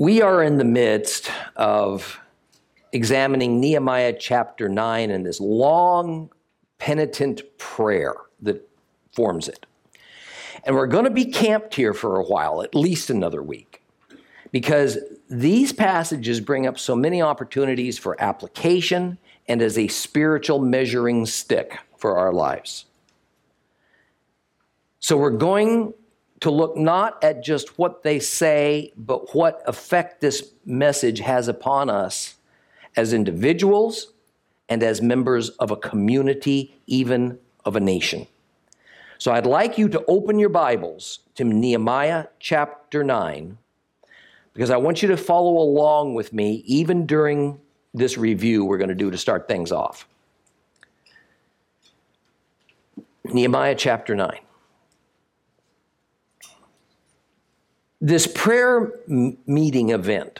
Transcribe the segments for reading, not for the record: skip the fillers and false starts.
We are in the midst of examining Nehemiah chapter 9 and this long penitent prayer that forms it. And we're going to be camped here for a while, at least another week, because these passages bring up so many opportunities for application and as a spiritual measuring stick for our lives. So we're going to look not at just what they say, but what effect this message has upon us as individuals and as members of a community, even of a nation. So I'd like you to open your Bibles to Nehemiah chapter 9, because I want you to follow along with me even during this review we're going to do to start things off. Nehemiah chapter 9. This prayer meeting event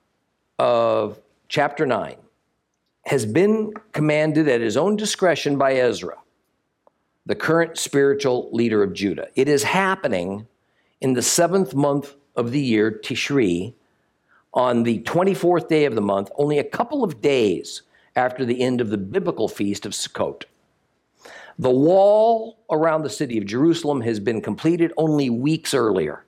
of chapter 9 has been commanded at his own discretion by Ezra, the current spiritual leader of Judah. It is happening in the 7th month of the year, Tishri, on the 24th day of the month, only a couple of days after the end of the biblical feast of Sukkot. The wall around the city of Jerusalem has been completed only weeks earlier.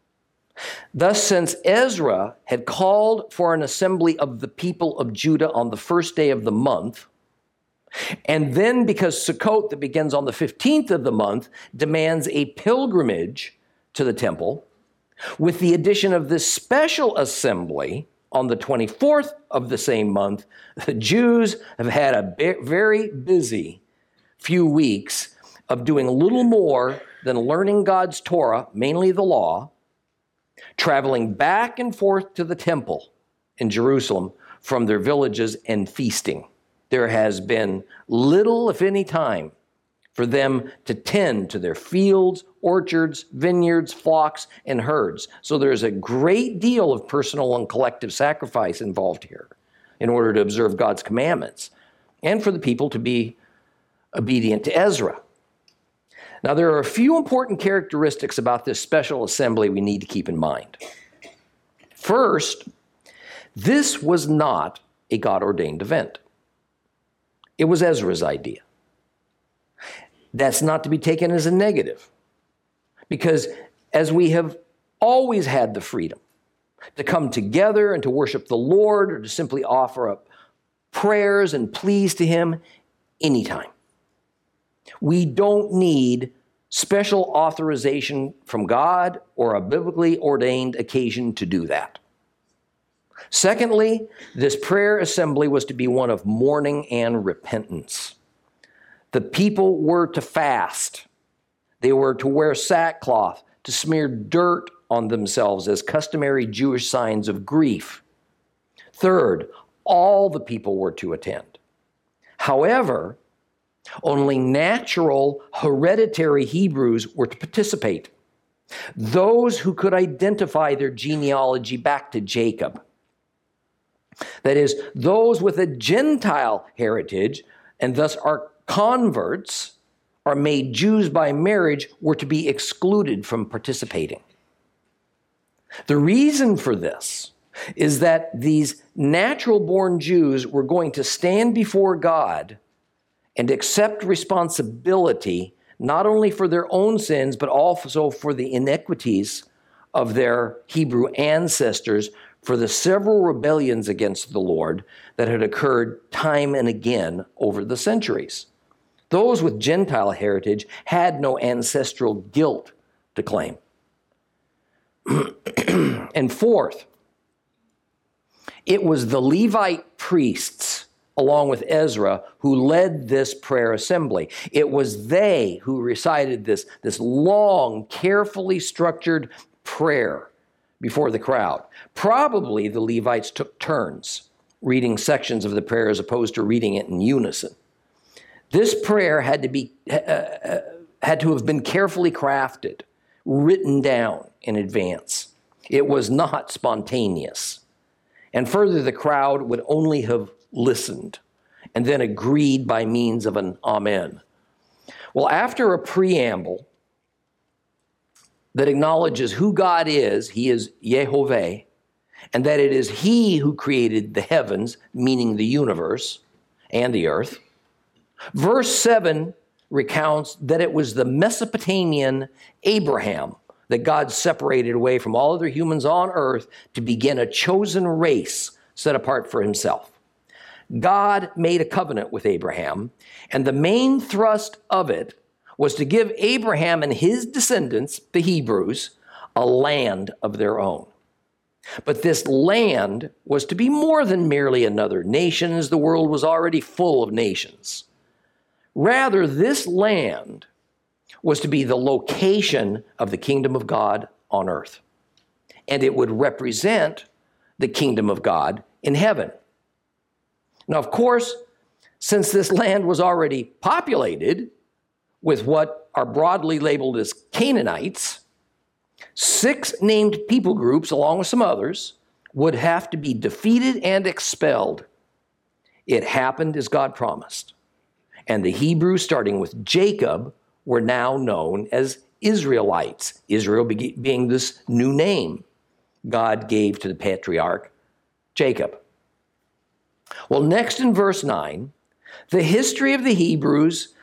Thus, since Ezra had called for an assembly of the people of Judah on the first day of the month, and then because Sukkot, that begins on the 15th of the month, demands a pilgrimage to the temple, with the addition of this special assembly on the 24th of the same month, the Jews have had a very busy few weeks of doing little more than learning God's Torah, mainly the law, traveling back and forth to the temple in Jerusalem from their villages and feasting. There has been little, if any, time for them to tend to their fields, orchards, vineyards, flocks, and herds. So there's a great deal of personal and collective sacrifice involved here in order to observe God's commandments and for the people to be obedient to Ezra. Now, there are a few important characteristics about this special assembly we need to keep in mind. First, this was not a God-ordained event. It was Ezra's idea. That's not to be taken as a negative, because as we have always had the freedom to come together and to worship the Lord, or to simply offer up prayers and pleas to Him anytime. We don't need special authorization from God or a biblically ordained occasion to do that. Secondly, this prayer assembly was to be one of mourning and repentance. The people were to fast. They were to wear sackcloth, to smear dirt on themselves as customary Jewish signs of grief. Third, all the people were to attend. However, only natural, hereditary Hebrews were to participate. Those who could identify their genealogy back to Jacob. That is, those with a Gentile heritage and thus are converts, are made Jews by marriage, were to be excluded from participating. The reason for this is that these natural-born Jews were going to stand before God and accept responsibility not only for their own sins, but also for the iniquities of their Hebrew ancestors, for the several rebellions against the Lord that had occurred time and again over the centuries. Those with Gentile heritage had no ancestral guilt to claim. And fourth, it was the Levite priests, along with Ezra, who led this prayer assembly. It was they who recited this long, carefully structured prayer before the crowd. Probably the Levites took turns reading sections of the prayer as opposed to reading it in unison. This prayer had to have been carefully crafted, written down in advance. It was not spontaneous. And further, the crowd would only have listened and then agreed by means of an amen. Well, after a preamble that acknowledges who God is, He is Yehovah, and that it is he who created the heavens, meaning the universe and the earth. Verse 7 recounts that it was the Mesopotamian Abraham that God separated away from all other humans on earth to begin a chosen race set apart for himself. God made a covenant with Abraham, and the main thrust of it was to give Abraham and his descendants, the Hebrews, a land of their own. But this land was to be more than merely another nation, as the world was already full of nations. Rather, this land was to be the location of the kingdom of God on earth, and it would represent the kingdom of God in heaven. Now, of course, since this land was already populated with what are broadly labeled as Canaanites, 6 named people groups, along with some others, would have to be defeated and expelled. It happened as God promised. And the Hebrews, starting with Jacob, were now known as Israelites, Israel being this new name God gave to the patriarch Jacob. Well, next in verse 9, the history of the Hebrews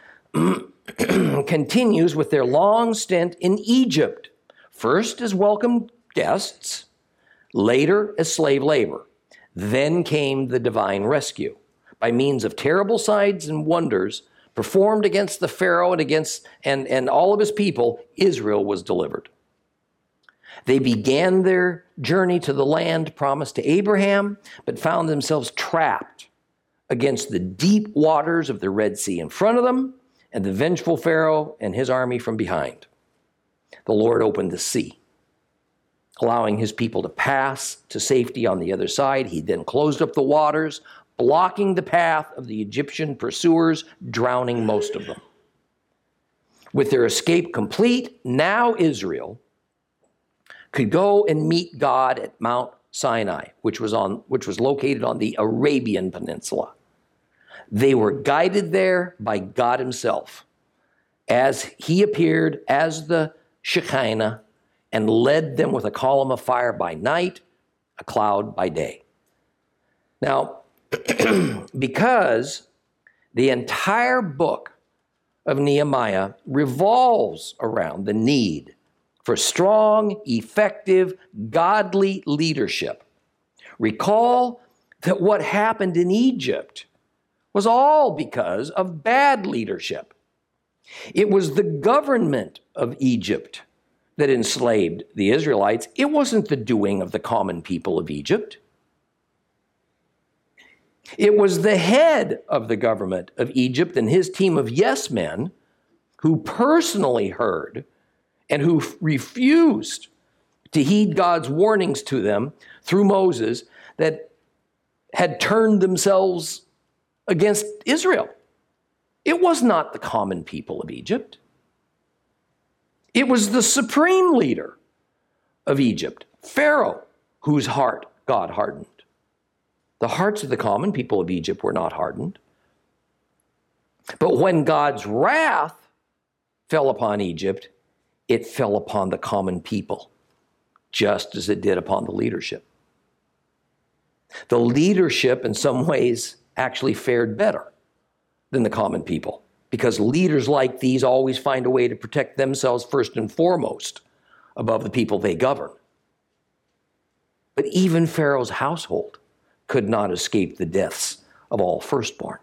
continues with their long stint in Egypt, first as welcome guests, later as slave labor. Then came the divine rescue. By means of terrible signs and wonders performed against the Pharaoh and against and all of his people, Israel was delivered. They began their journey to the land promised to Abraham, but found themselves trapped against the deep waters of the Red Sea in front of them and the vengeful Pharaoh and his army from behind. The Lord opened the sea, allowing his people to pass to safety on the other side. He then closed up the waters, blocking the path of the Egyptian pursuers, drowning most of them. With their escape complete, now Israel could go and meet God at Mount Sinai, which was located on the Arabian Peninsula. They were guided there by God himself as he appeared as the Shekinah and led them with a column of fire by night, a cloud by day. Now, because the entire book of Nehemiah revolves around the need for strong, effective, godly leadership, recall that what happened in Egypt was all because of bad leadership. It was the government of Egypt that enslaved the Israelites. It wasn't the doing of the common people of Egypt. It was the head of the government of Egypt and his team of yes men who personally heard and who refused to heed God's warnings to them through Moses that had turned themselves against Israel. It was not the common people of Egypt. It was the supreme leader of Egypt, Pharaoh, whose heart God hardened. The hearts of the common people of Egypt were not hardened. But when God's wrath fell upon Egypt, it fell upon the common people, just as it did upon the leadership. The leadership, in some ways, actually fared better than the common people, because leaders like these always find a way to protect themselves first and foremost above the people they govern. But even Pharaoh's household could not escape the deaths of all firstborn.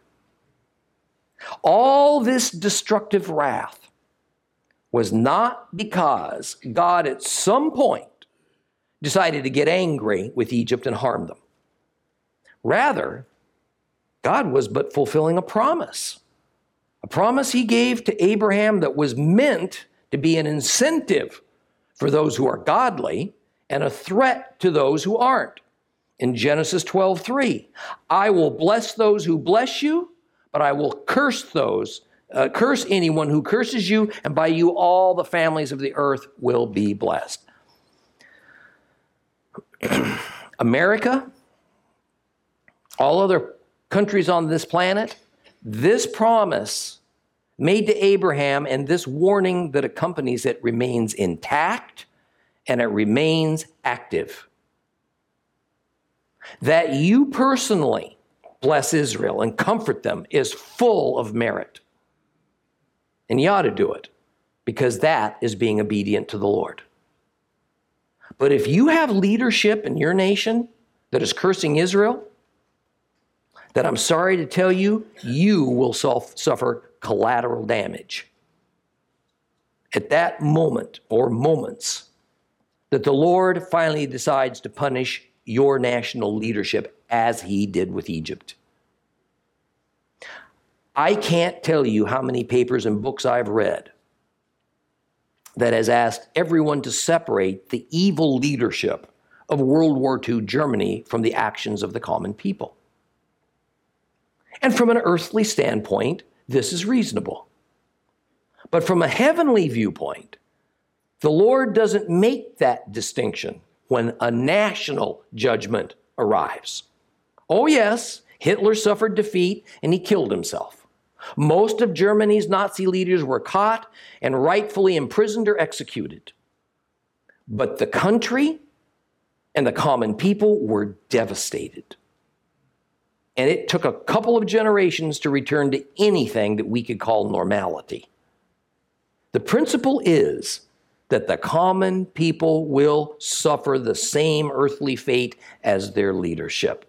All this destructive wrath was not because God at some point decided to get angry with Egypt and harm them. Rather, God was but fulfilling a promise he gave to Abraham that was meant to be an incentive for those who are godly and a threat to those who aren't. In Genesis 12:3, I will bless those who bless you, but I will curse anyone who curses you, and by you all the families of the earth will be blessed. America, all other countries on this planet, this promise made to Abraham and this warning that accompanies it remains intact and it remains active. That you personally bless Israel and comfort them is full of merit. And you ought to do it, because that is being obedient to the Lord. But if you have leadership in your nation that is cursing Israel, then I'm sorry to tell you, you will suffer collateral damage. At that moment or moments that the Lord finally decides to punish your national leadership as he did with Egypt. I can't tell you how many papers and books I've read that has asked everyone to separate the evil leadership of World War II Germany from the actions of the common people. And from an earthly standpoint, this is reasonable. But from a heavenly viewpoint, the Lord doesn't make that distinction when a national judgment arrives. Oh yes, Hitler suffered defeat and he killed himself. Most of Germany's Nazi leaders were caught and rightfully imprisoned or executed. But the country and the common people were devastated. And it took a couple of generations to return to anything that we could call normality. The principle is that the common people will suffer the same earthly fate as their leadership.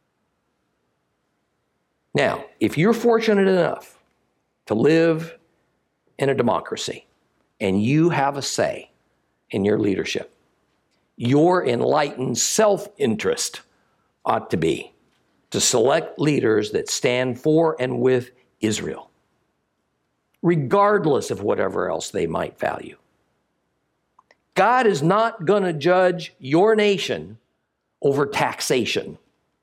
Now, if you're fortunate enough to live in a democracy and you have a say in your leadership, your enlightened self-interest ought to be to select leaders that stand for and with Israel, regardless of whatever else they might value. God is not going to judge your nation over taxation.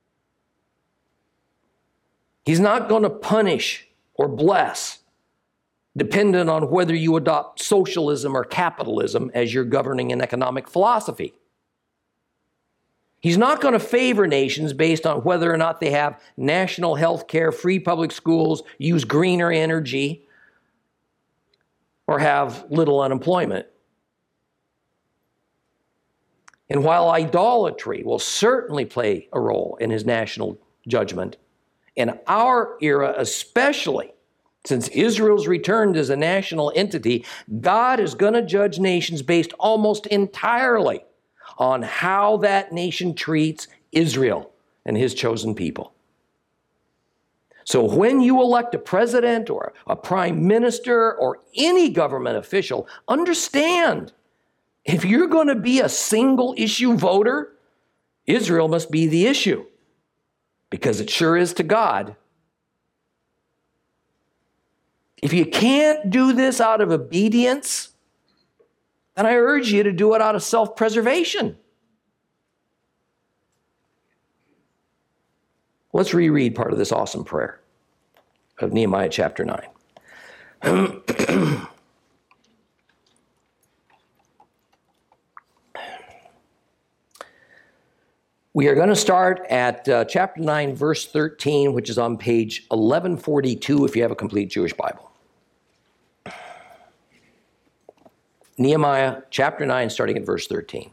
He's not going to punish or bless dependent on whether you adopt socialism or capitalism as your governing and economic philosophy. He's not going to favor nations based on whether or not they have national health care, free public schools, use greener energy, or have little unemployment. And while idolatry will certainly play a role in his national judgment, in our era especially, since Israel's returned as a national entity, God is going to judge nations based almost entirely on how that nation treats Israel and his chosen people. So when you elect a president or a prime minister or any government official, understand, if you're going to be a single issue voter, Israel must be the issue, because it sure is to God. If you can't do this out of obedience, then I urge you to do it out of self-preservation. Let's reread part of this awesome prayer of Nehemiah chapter 9. We are going to start at chapter 9, verse 13, which is on page 1142 if you have a complete Jewish Bible. Nehemiah chapter 9, starting at verse 13.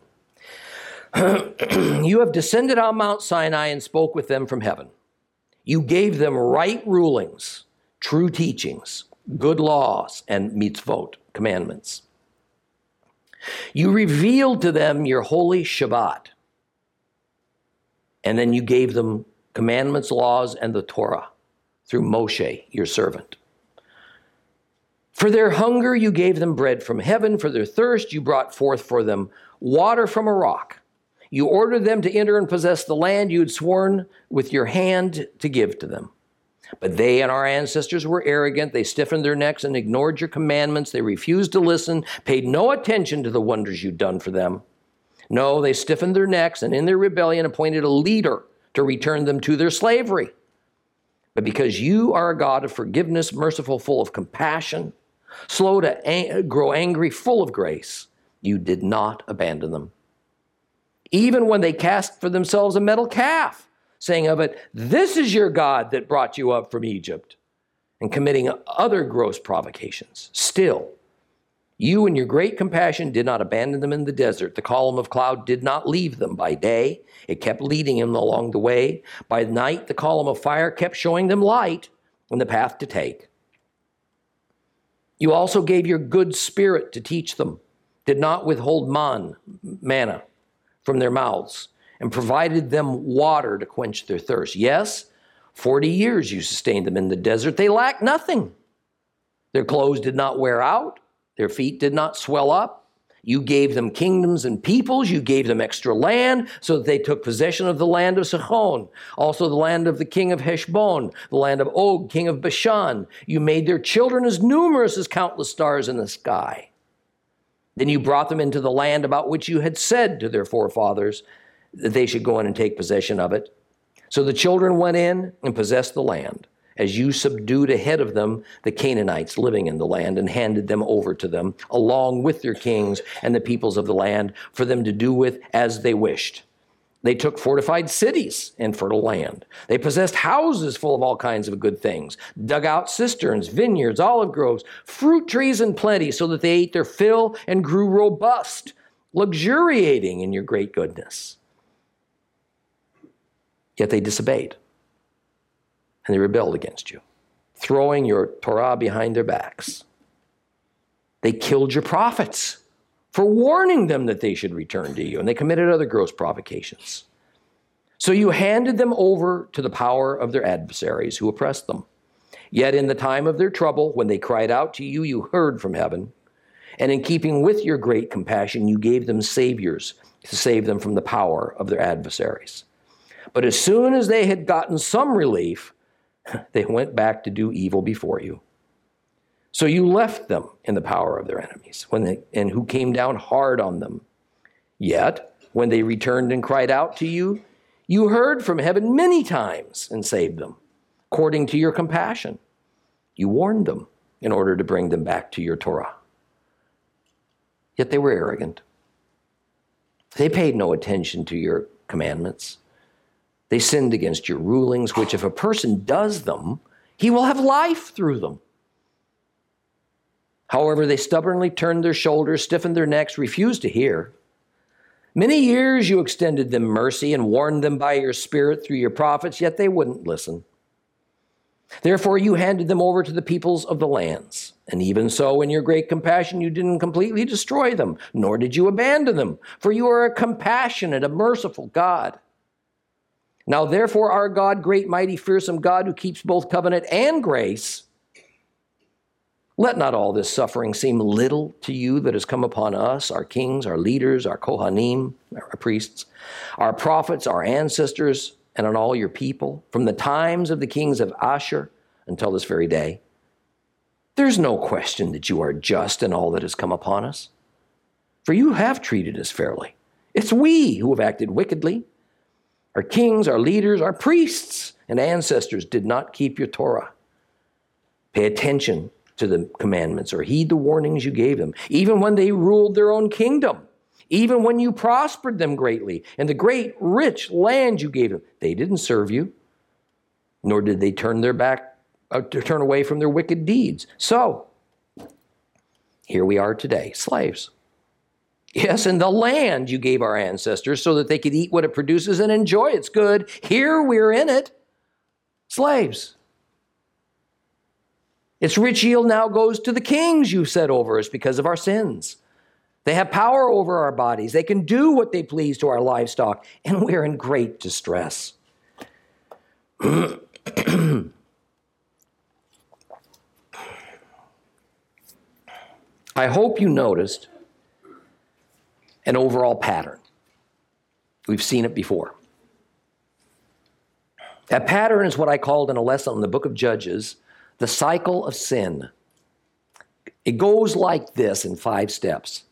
You have descended on Mount Sinai and spoke with them from heaven. You gave them right rulings, true teachings, good laws, and mitzvot, commandments. You revealed to them your holy Shabbat. And then you gave them commandments, laws, and the Torah through Moshe, your servant. For their hunger, you gave them bread from heaven. For their thirst, you brought forth for them water from a rock. You ordered them to enter and possess the land you had sworn with your hand to give to them. But they and our ancestors were arrogant. They stiffened their necks and ignored your commandments. They refused to listen, paid no attention to the wonders you'd done for them. No, they stiffened their necks and in their rebellion appointed a leader to return them to their slavery. But because you are a God of forgiveness, merciful, full of compassion, slow to grow angry, full of grace, you did not abandon them. Even when they cast for themselves a metal calf, saying of it, "This is your God that brought you up from Egypt," and committing other gross provocations, still You in your great compassion did not abandon them in the desert. The column of cloud did not leave them by day. It kept leading them along the way. By night, the column of fire kept showing them light and the path to take. You also gave your good spirit to teach them, did not withhold manna from their mouths, and provided them water to quench their thirst. Yes, 40 years you sustained them in the desert. They lacked nothing. Their clothes did not wear out. Their feet did not swell up. You gave them kingdoms and peoples. You gave them extra land so that they took possession of the land of Sihon, also the land of the king of Heshbon, the land of Og, king of Bashan. You made their children as numerous as countless stars in the sky. Then you brought them into the land about which you had said to their forefathers that they should go in and take possession of it. So the children went in and possessed the land, as you subdued ahead of them the Canaanites living in the land and handed them over to them, along with their kings and the peoples of the land, for them to do with as they wished. They took fortified cities and fertile land. They possessed houses full of all kinds of good things, dug out cisterns, vineyards, olive groves, fruit trees in plenty, so that they ate their fill and grew robust, luxuriating in your great goodness. Yet they disobeyed, and they rebelled against you, throwing your Torah behind their backs. They killed your prophets for warning them that they should return to you, and they committed other gross provocations. So you handed them over to the power of their adversaries who oppressed them. Yet in the time of their trouble, when they cried out to you, you heard from heaven. And in keeping with your great compassion, you gave them saviors to save them from the power of their adversaries. But as soon as they had gotten some relief, they went back to do evil before you. So you left them in the power of their enemies, and who came down hard on them. Yet, when they returned and cried out to you, you heard from heaven many times and saved them, according to your compassion. You warned them in order to bring them back to your Torah. Yet they were arrogant. They paid no attention to your commandments. They sinned against your rulings, which if a person does them, he will have life through them. However, they stubbornly turned their shoulders, stiffened their necks, refused to hear. Many years you extended them mercy and warned them by your spirit through your prophets, yet they wouldn't listen. Therefore, you handed them over to the peoples of the lands. And even so, in your great compassion, you didn't completely destroy them, nor did you abandon them, for you are a compassionate, a merciful God. Now, therefore, our God, great, mighty, fearsome God, who keeps both covenant and grace, let not all this suffering seem little to you that has come upon us, our kings, our leaders, our Kohanim, our priests, our prophets, our ancestors, and on all your people, from the times of the kings of Ashur until this very day. There's no question that you are just in all that has come upon us, for you have treated us fairly. It's we who have acted wickedly. Our kings, our leaders, our priests, and ancestors did not keep your Torah. Pay attention to the commandments or heed the warnings you gave them, even when they ruled their own kingdom, even when you prospered them greatly in the great, rich land you gave them. They didn't serve you, nor did they turn away from their wicked deeds. So, here we are today, slaves. Yes, in the land you gave our ancestors so that they could eat what it produces and enjoy its good. Here we're in it, slaves. Its rich yield now goes to the kings you set over us because of our sins. They have power over our bodies. They can do what they please to our livestock, and we're in great distress. I hope you noticed an overall pattern. We've seen it before. That pattern is what I called in a lesson in the book of Judges, the cycle of sin. It goes like this in 5 steps.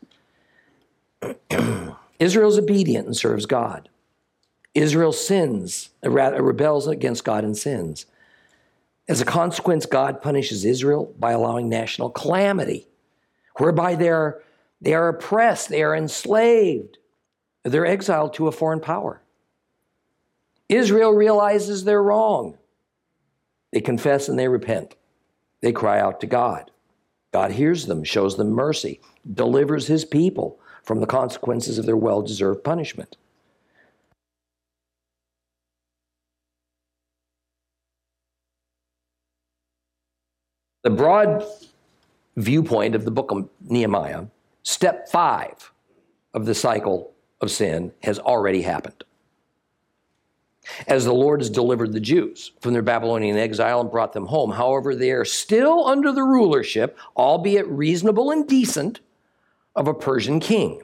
Israel's obedient and serves God. Israel sins, rebels against God and sins. As a consequence, God punishes Israel by allowing national calamity, whereby they are oppressed, they are enslaved, they're exiled to a foreign power. Israel realizes they're wrong. They confess and they repent. They cry out to God. God hears them, shows them mercy, delivers his people from the consequences of their well-deserved punishment. The broad viewpoint of the book of Nehemiah, step 5 of the cycle of sin has already happened. As the Lord has delivered the Jews from their Babylonian exile and brought them home, however, they are still under the rulership, albeit reasonable and decent, of a Persian king.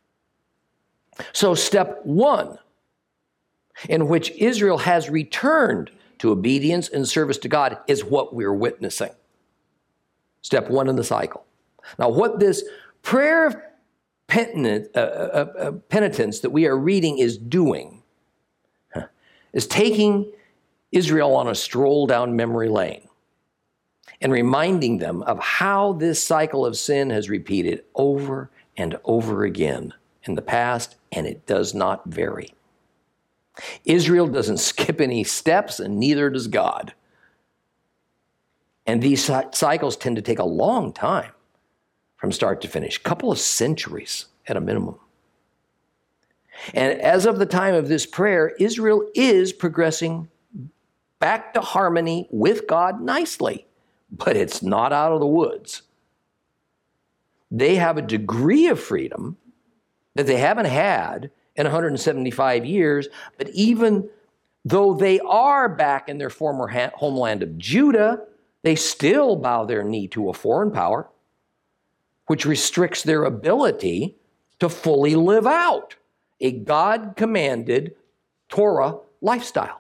So step 1, in which Israel has returned to obedience and service to God, is what we're witnessing. Step 1 in the cycle. Now, what this prayer of penitence that we are reading is doing is taking Israel on a stroll down memory lane and reminding them of how this cycle of sin has repeated over and over again in the past, and it does not vary. Israel doesn't skip any steps, and neither does God. And these cycles tend to take a long time from start to finish, a couple of centuries at a minimum. And as of the time of this prayer, Israel is progressing back to harmony with God nicely, but it's not out of the woods. They have a degree of freedom that they haven't had in 175 years, but even though they are back in their former homeland of Judah, they still bow their knee to a foreign power, which restricts their ability to fully live out a God-commanded Torah lifestyle.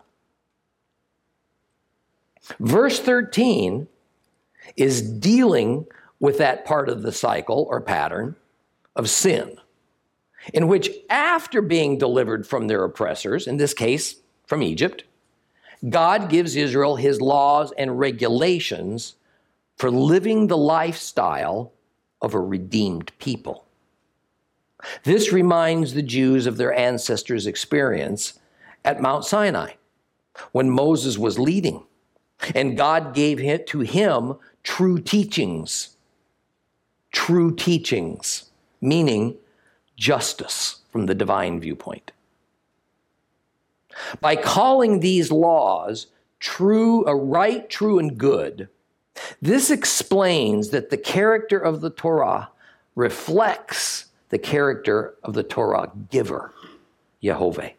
Verse 13 is dealing with that part of the cycle or pattern of sin, in which after being delivered from their oppressors, in this case from Egypt, God gives Israel his laws and regulations for living the lifestyle of a redeemed people. This reminds the Jews of their ancestors' experience at Mount Sinai when Moses was leading, and God gave to him true teachings, meaning justice from the divine viewpoint. By calling these laws true, right, true, and good, this explains that the character of the Torah reflects the character of the Torah giver, Yehovah.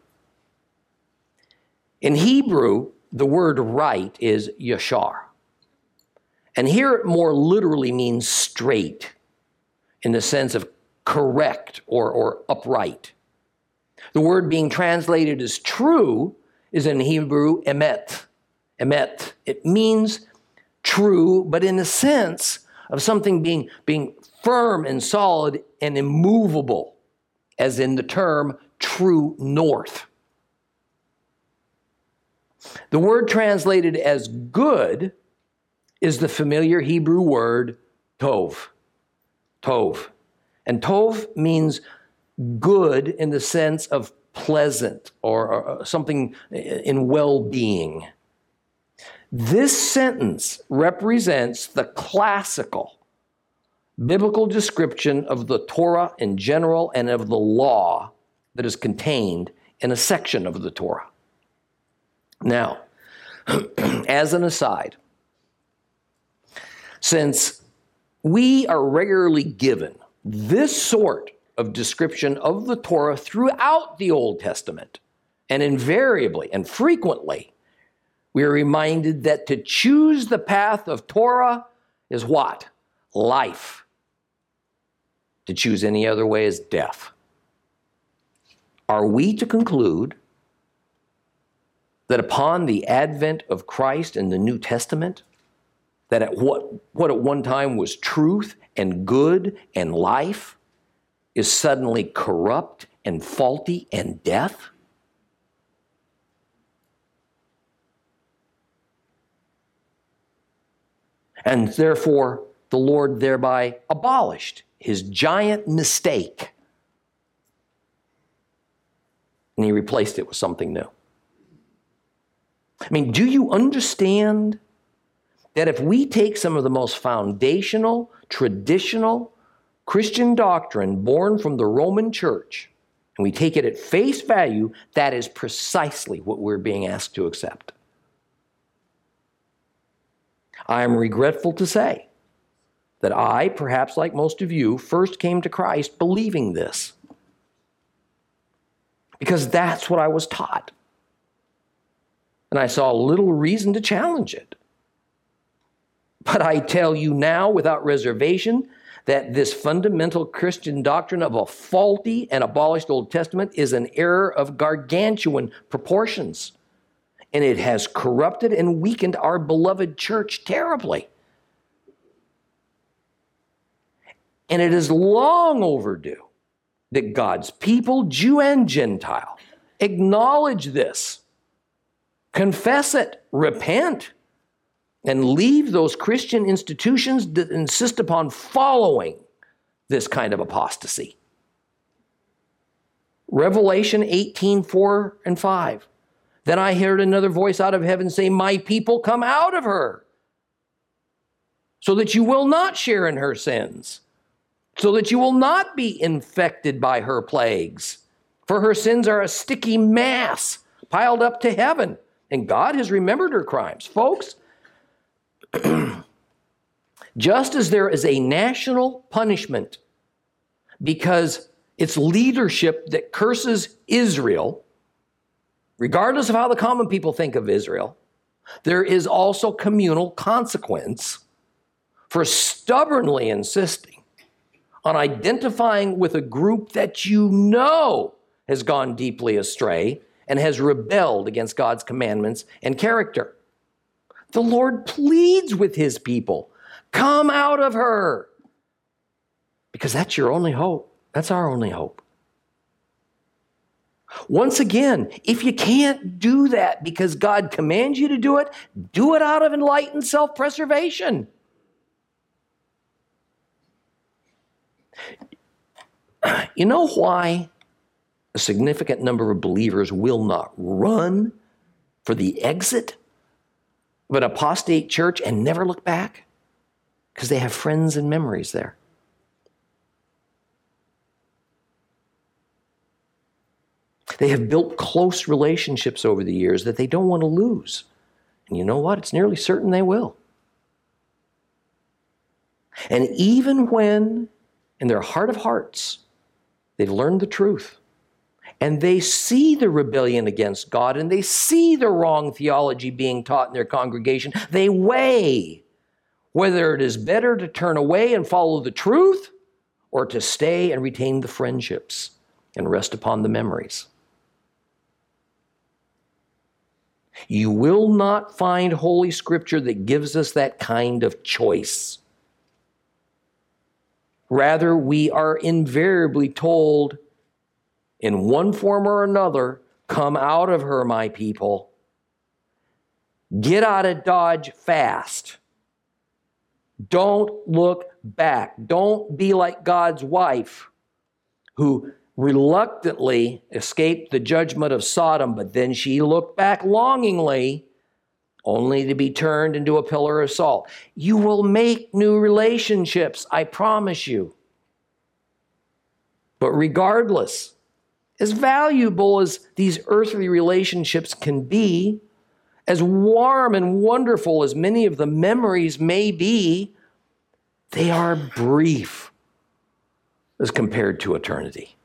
In Hebrew, the word right is yashar. And here it more literally means straight in the sense of correct or upright. The word being translated as true is in Hebrew emet. Emet. It means true, but in the sense of something being firm and solid and immovable, as in the term true north. The word translated as good is the familiar Hebrew word tov. Tov. And tov means good in the sense of pleasant or something in well-being. This sentence represents the classical biblical description of the Torah in general and of the law that is contained in a section of the Torah. Now, as an aside, since we are regularly given this sort of description of the Torah throughout the Old Testament, and invariably and frequently, we are reminded that to choose the path of Torah is what? Life. To choose any other way is death. Are we to conclude that upon the advent of Christ in the New Testament, that at what at one time was truth and good and life is suddenly corrupt and faulty and death? And therefore, the Lord thereby abolished his giant mistake, and he replaced it with something new. I mean, do you understand that if we take some of the most foundational, traditional Christian doctrine born from the Roman Church, and we take it at face value, that is precisely what we're being asked to accept. I am regretful to say that I, perhaps like most of you, first came to Christ believing this, because that's what I was taught. And I saw little reason to challenge it. But I tell you now without reservation that this fundamental Christian doctrine of a faulty and abolished Old Testament is an error of gargantuan proportions. And it has corrupted and weakened our beloved church terribly. And it is long overdue that God's people, Jew and Gentile, acknowledge this, confess it, repent, and leave those Christian institutions that insist upon following this kind of apostasy. Revelation 18:4 and 5. Then I heard another voice out of heaven say, "My people, come out of her, so that you will not share in her sins, so that you will not be infected by her plagues. For her sins are a sticky mass piled up to heaven, and God has remembered her crimes." Folks, just as there is a national punishment because it's leadership that curses Israel, regardless of how the common people think of Israel, there is also communal consequence for stubbornly insisting on identifying with a group that you know has gone deeply astray and has rebelled against God's commandments and character. The Lord pleads with his people, come out of her, because that's your only hope. That's our only hope. Once again, if you can't do that because God commands you to do it out of enlightened self-preservation. You know why a significant number of believers will not run for the exit of an apostate church and never look back? Because they have friends and memories there. They have built close relationships over the years that they don't want to lose. And you know what? It's nearly certain they will. And even when, in their heart of hearts, they've learned the truth, and they see the rebellion against God, and they see the wrong theology being taught in their congregation, they weigh whether it is better to turn away and follow the truth or to stay and retain the friendships and rest upon the memories. You will not find Holy Scripture that gives us that kind of choice. Rather, we are invariably told in one form or another, come out of her, my people. Get out of Dodge fast. Don't look back. Don't be like God's wife who reluctantly escaped the judgment of Sodom, but then she looked back longingly, only to be turned into a pillar of salt. You will make new relationships, I promise you. But regardless, as valuable as these earthly relationships can be, as warm and wonderful as many of the memories may be, they are brief as compared to eternity.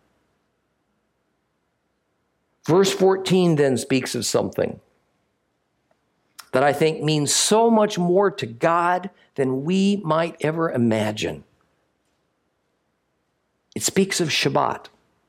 Verse 14 then speaks of something that I think means so much more to God than we might ever imagine. It speaks of Shabbat.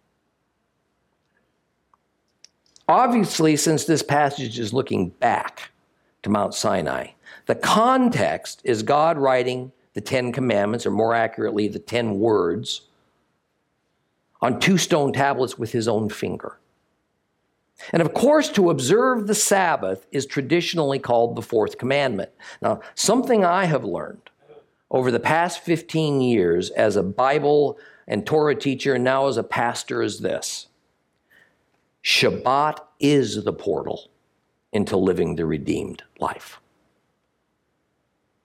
Obviously, since this passage is looking back to Mount Sinai, the context is God writing the 10 commandments, or more accurately, the 10 words, on 2 stone tablets with his own finger. And of course, to observe the Sabbath is traditionally called the 4th commandment. Now, something I have learned over the past 15 years as a Bible and Torah teacher, and now as a pastor, is this: Shabbat is the portal into living the redeemed life.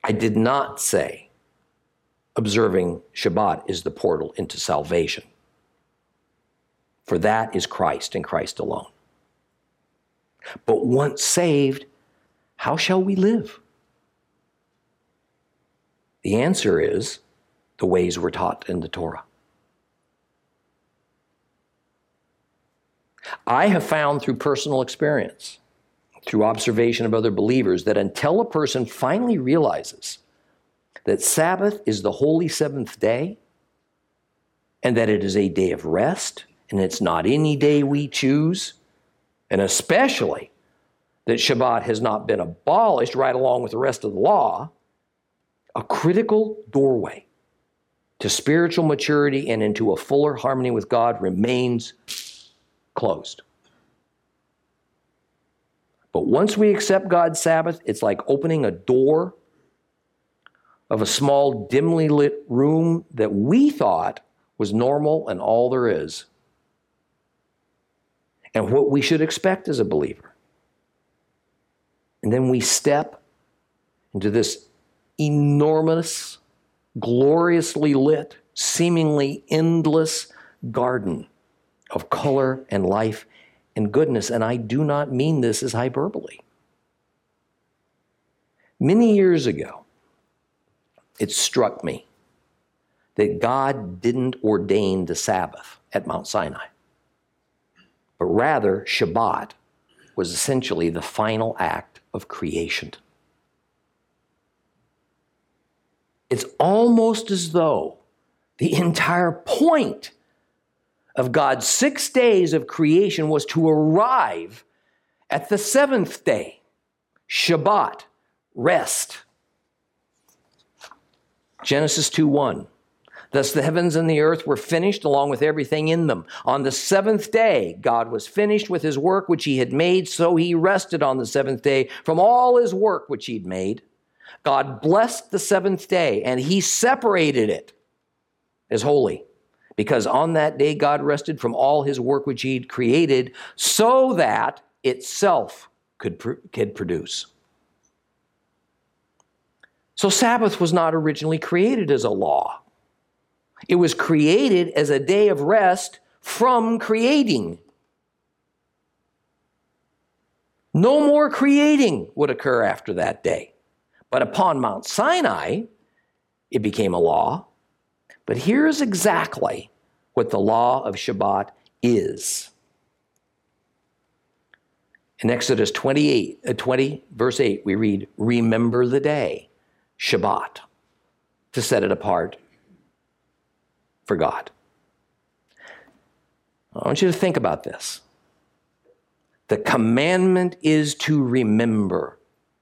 I did not say observing Shabbat is the portal into salvation. For that is Christ and Christ alone. But once saved, how shall we live? The answer is the ways we're taught in the Torah. I have found through personal experience, through observation of other believers, that until a person finally realizes that Sabbath is the holy seventh day, and that it is a day of rest, and it's not any day we choose, and especially that Shabbat has not been abolished right along with the rest of the law, a critical doorway to spiritual maturity and into a fuller harmony with God remains closed. But once we accept God's Sabbath, it's like opening a door of a small, dimly lit room that we thought was normal and all there is, and what we should expect as a believer. And then we step into this enormous, gloriously lit, seemingly endless garden of color and life and goodness. And I do not mean this as hyperbole. Many years ago, it struck me that God didn't ordain the Sabbath at Mount Sinai, but rather Shabbat was essentially the final act of creation. It's almost as though the entire point of God's 6 days of creation was to arrive at the seventh day, Shabbat, rest. Genesis 2:1. Thus the heavens and the earth were finished along with everything in them. On the seventh day, God was finished with his work which he had made, so he rested on the seventh day from all his work which he'd made. God blessed the seventh day, and he separated it as holy, because on that day God rested from all his work which he'd created, so that itself could produce. So Sabbath was not originally created as a law. It was created as a day of rest from creating. No more creating would occur after that day. But upon Mount Sinai, it became a law. But here's exactly what the law of Shabbat is. In Exodus 20, verse 8, we read, remember the day, Shabbat, to set it apart for God. I want you to think about this. The commandment is to remember.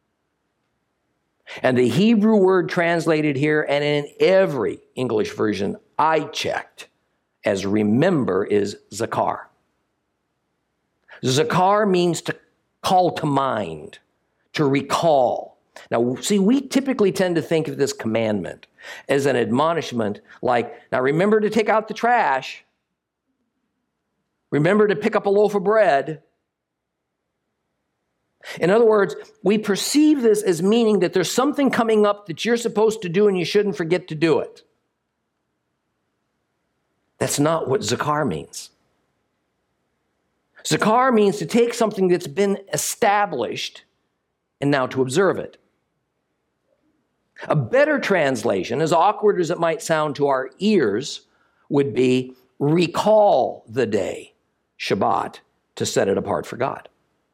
And the Hebrew word translated here, and in every English version I checked as remember, is zakar. Zakar means to call to mind, to recall. Now, see, we typically tend to think of this commandment as an admonishment like, now remember to take out the trash. Remember to pick up a loaf of bread. In other words, we perceive this as meaning that there's something coming up that you're supposed to do and you shouldn't forget to do it. That's not what zakar means. Zakar means to take something that's been established and now to observe it. A better translation, as awkward as it might sound to our ears, would be recall the day, Shabbat, to set it apart for God.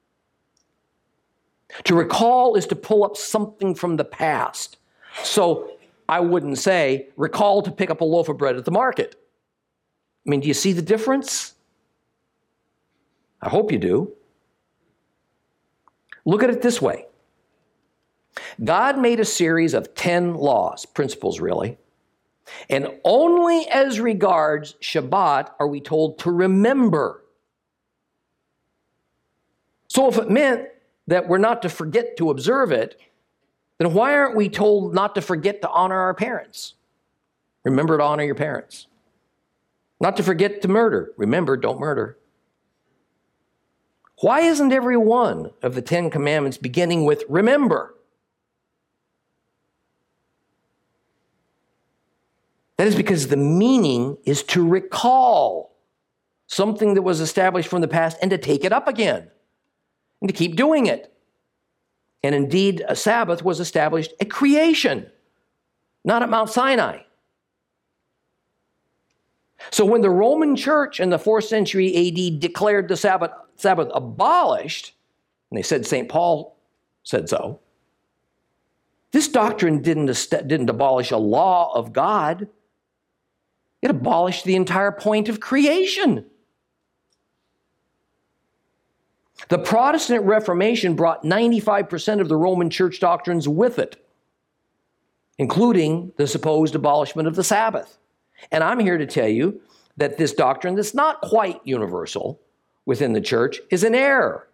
To recall is to pull up something from the past. So I wouldn't say, recall to pick up a loaf of bread at the market. I mean, do you see the difference? I hope you do. Look at it this way. God made a series of 10 laws, principles really, and only as regards Shabbat are we told to remember. So if it meant that we're not to forget to observe it, then why aren't we told not to forget to honor our parents? Remember to honor your parents. Not to forget to murder. Remember, don't murder. Why isn't every one of the 10 commandments beginning with remember? That is because the meaning is to recall something that was established from the past and to take it up again and to keep doing it. And indeed, a Sabbath was established at creation, not at Mount Sinai. So when the Roman Church in the 4th century AD declared the Sabbath abolished, and they said St. Paul said so, this doctrine didn't abolish a law of God. It abolished the entire point of creation. The Protestant Reformation brought 95% of the Roman Church doctrines with it, including the supposed abolishment of the Sabbath. And I'm here to tell you that this doctrine that's not quite universal within the church is an error.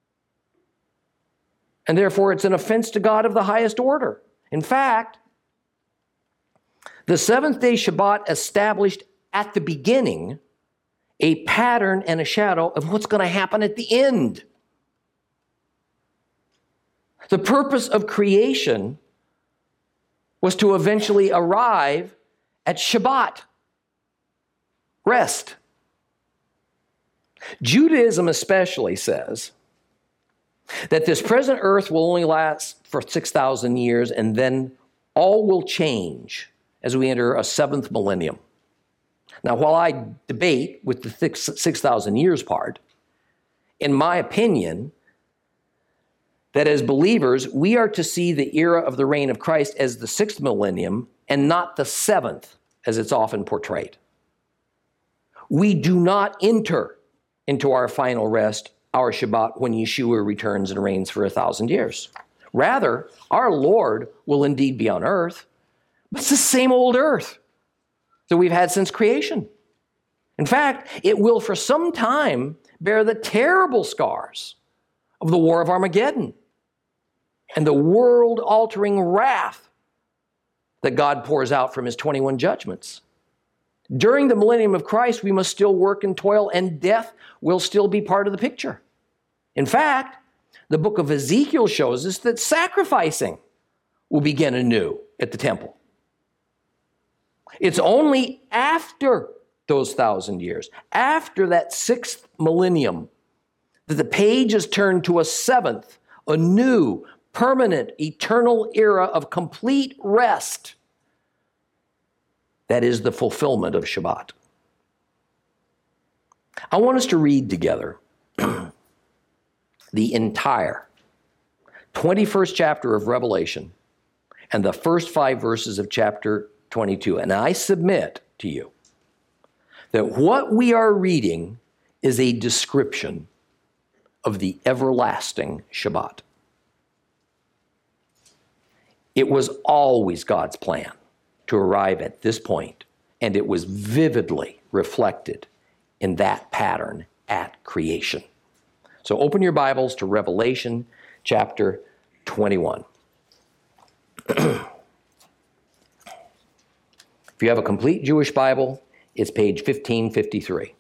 And therefore, it's an offense to God of the highest order. In fact, the seventh-day Shabbat established at the beginning a pattern and a shadow of what's going to happen at the end. The purpose of creation was to eventually arrive at Shabbat, rest. Judaism especially says that this present earth will only last for 6,000 years, and then all will change as we enter a 7th millennium. Now, while I debate with the 6,000 years part, in my opinion, that as believers, we are to see the era of the reign of Christ as the 6th millennium and not the 7th, as it's often portrayed. We do not enter into our final rest, our Shabbat, when Yeshua returns and reigns for 1,000 years. Rather, our Lord will indeed be on earth, but it's the same old earth that we've had since creation. In fact, it will for some time bear the terrible scars of the War of Armageddon and the world-altering wrath that God pours out from his 21 judgments. During the millennium of Christ, we must still work and toil, and death will still be part of the picture. In fact, the book of Ezekiel shows us that sacrificing will begin anew at the temple. It's only after those 1,000 years, after that 6th millennium, that the page is turned to a 7th, a new, permanent, eternal era of complete rest. That is the fulfillment of Shabbat. I want us to read together the entire 21st chapter of Revelation and the first 5 verses of chapter 22. And I submit to you that what we are reading is a description of the everlasting Shabbat. It was always God's plan to arrive at this point, and it was vividly reflected in that pattern at creation. So open your Bibles to Revelation chapter 21. If you have a complete Jewish Bible, it's page 1553.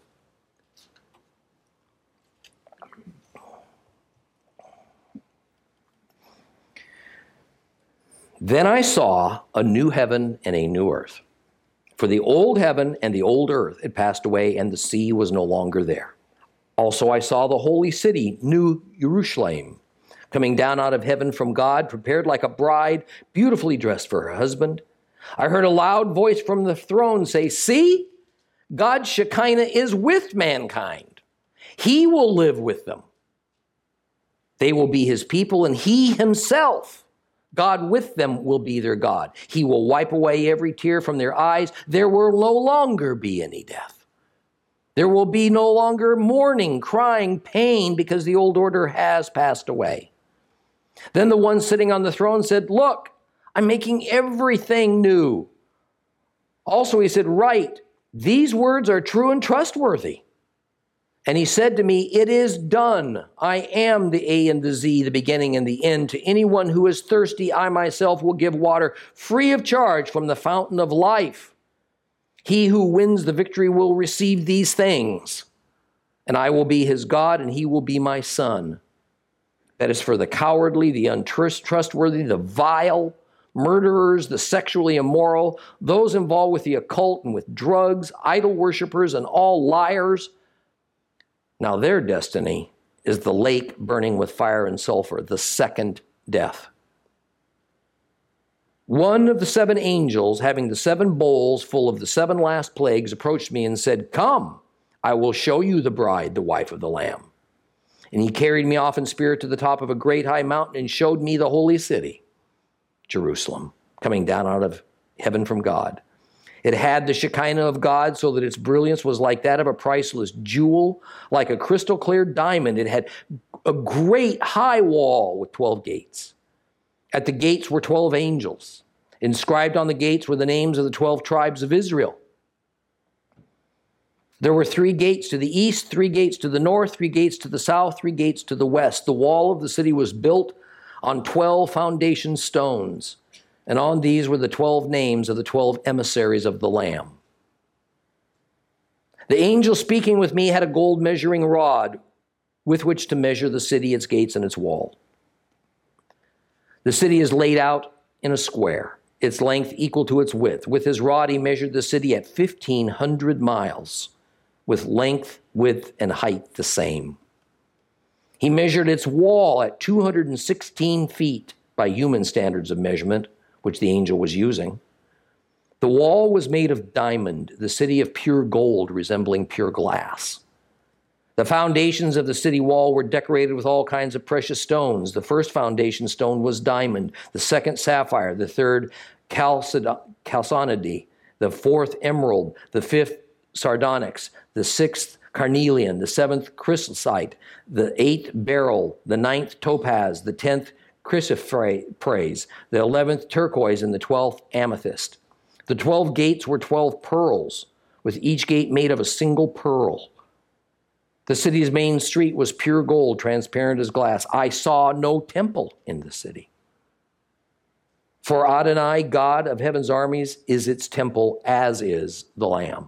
Then I saw a new heaven and a new earth. For the old heaven and the old earth had passed away, and the sea was no longer there. Also I saw the holy city, New Jerusalem, coming down out of heaven from God, prepared like a bride, beautifully dressed for her husband. I heard a loud voice from the throne say, "See, God's Shekinah is with mankind. He will live with them. They will be his people, and he himself, God with them, will be their God. He will wipe away every tear from their eyes. There will no longer be any death. There will be no longer mourning, crying, pain, because the old order has passed away." Then the one sitting on the throne said, "Look, I'm making everything new." Also he said, "Write, these words are true and trustworthy." And he said to me, "It is done. I am the A and the Z, the beginning and the end. To anyone who is thirsty, I myself will give water free of charge from the fountain of life. He who wins the victory will receive these things, and I will be his God, and he will be my son. That is for the cowardly, the untrustworthy, the vile, murderers, the sexually immoral, those involved with the occult and with drugs, idol worshipers, and all liars. Now their destiny is the lake burning with fire and sulfur, the second death. One of the 7 angels, having the 7 bowls full of the 7 last plagues, approached me and said, "Come, I will show you the bride, the wife of the Lamb." And he carried me off in spirit to the top of a great high mountain and showed me the holy city, Jerusalem, coming down out of heaven from God. It had the Shekinah of God, so that its brilliance was like that of a priceless jewel, like a crystal clear diamond. It had a great high wall with 12 gates. At the gates were 12 angels. Inscribed on the gates were the names of the 12 tribes of Israel. There were 3 gates to the east, 3 gates to the north, 3 gates to the south, 3 gates to the west. The wall of the city was built on 12 foundation stones, and on these were the 12 names of the 12 emissaries of the Lamb. The angel speaking with me had a gold measuring rod with which to measure the city, its gates, and its wall. The city is laid out in a square, its length equal to its width. With his rod, he measured the city at 1,500 miles, with length, width, and height the same. He measured its wall at 216 feet by human standards of measurement, which the angel was using. The wall was made of diamond, the city of pure gold, resembling pure glass. The foundations of the city wall were decorated with all kinds of precious stones. The first foundation stone was diamond, the second sapphire, the third chalcedony, the fourth emerald, the fifth sardonyx, the sixth carnelian, the seventh chrysolite, the 8th beryl, the 9th topaz, the 10th chrysoprase, the 11th turquoise, and the 12th amethyst. The 12 gates were 12 pearls, with each gate made of a single pearl. The city's main street was pure gold, transparent as glass. I saw no temple in the city. For Adonai, God of heaven's armies, is its temple, as is the Lamb.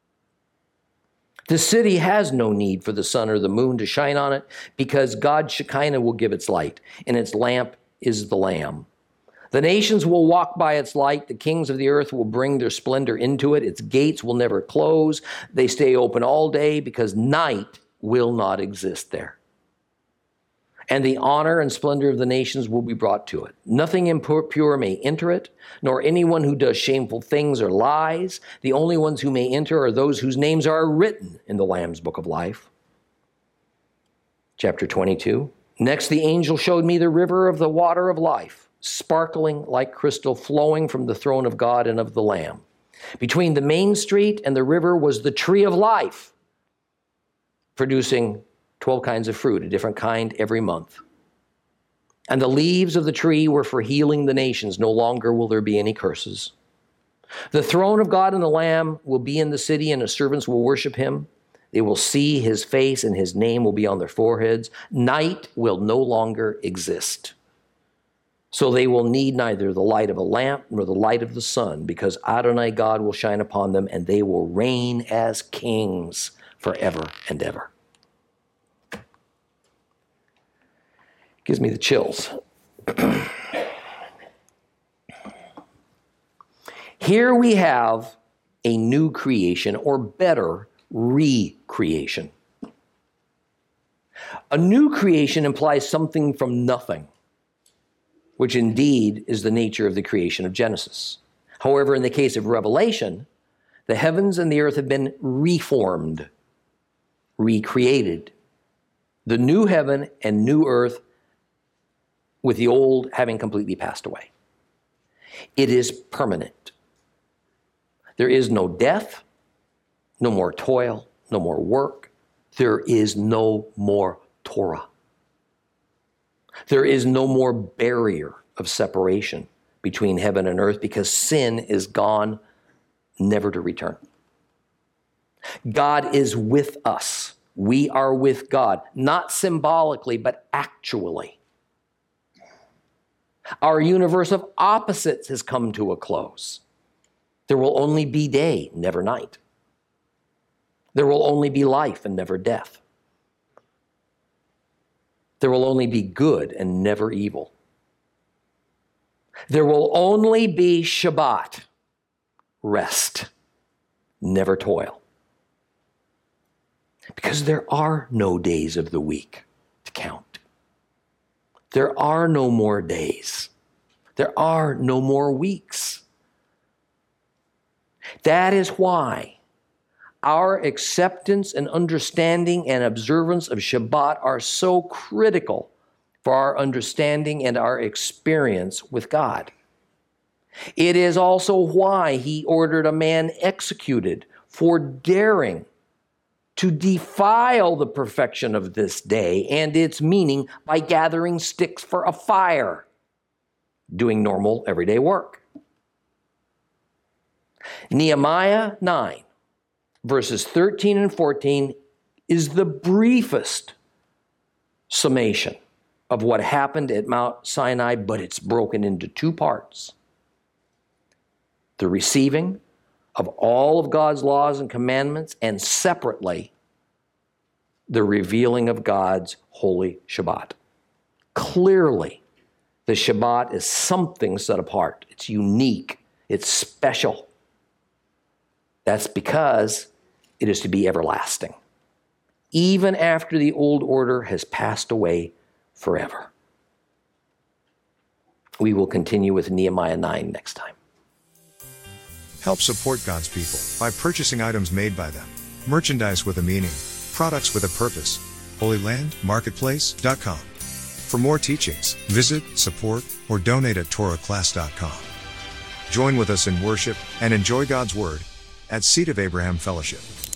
The city has no need for the sun or the moon to shine on it, because God's Shekinah will give its light, and its lamp is the Lamb. The nations will walk by its light. The kings of the earth will bring their splendor into it. Its gates will never close. They stay open all day, because night will not exist there. And the honor and splendor of the nations will be brought to it. Nothing impure may enter it, nor anyone who does shameful things or lies. The only ones who may enter are those whose names are written in the Lamb's book of life. Chapter 22. Next, the angel showed me the river of the water of life, sparkling like crystal, flowing from the throne of God and of the Lamb. Between the main street and the river was the tree of life, producing 12 kinds of fruit, a different kind every month. And the leaves of the tree were for healing the nations. No longer will there be any curses. The throne of God and the Lamb will be in the city, and his servants will worship him. They will see his face, and his name will be on their foreheads. Night will no longer exist. So they will need neither the light of a lamp nor the light of the sun, because Adonai God will shine upon them, and they will reign as kings forever and ever. Gives me the chills. Here we have a new creation, or better, recreation. A new creation implies something from nothing, which indeed is the nature of the creation of Genesis. However, in the case of Revelation, the heavens and the earth have been reformed, recreated. The new heaven and new earth, with the old having completely passed away. It is permanent. There is no death, no more toil, no more work. There is no more Torah. There is no more barrier of separation between heaven and earth, because sin is gone, never to return. God is with us. We are with God, not symbolically, but actually. Our universe of opposites has come to a close. There will only be day, never night. There will only be life and never death. There will only be good and never evil. There will only be Shabbat, rest, never toil. Because there are no days of the week to count. There are no more days. There are no more weeks. That is why our acceptance and understanding and observance of Shabbat are so critical for our understanding and our experience with God. It is also why he ordered a man executed for daring to defile the perfection of this day and its meaning by gathering sticks for a fire, doing normal everyday work. Nehemiah 9, verses 13 and 14 is the briefest summation of what happened at Mount Sinai, but it's broken into two parts. The receiving of all of God's laws and commandments, and separately, the revealing of God's holy Shabbat. Clearly, the Shabbat is something set apart. It's unique. It's special. That's because it is to be everlasting, even after the old order has passed away forever. We will continue with Nehemiah 9 next time. Help support God's people by purchasing items made by them, merchandise with a meaning, products with a purpose. HolyLandMarketplace.com. For more teachings, visit, support, or donate at TorahClass.com. Join with us in worship and enjoy God's Word at Seed of Abraham Fellowship.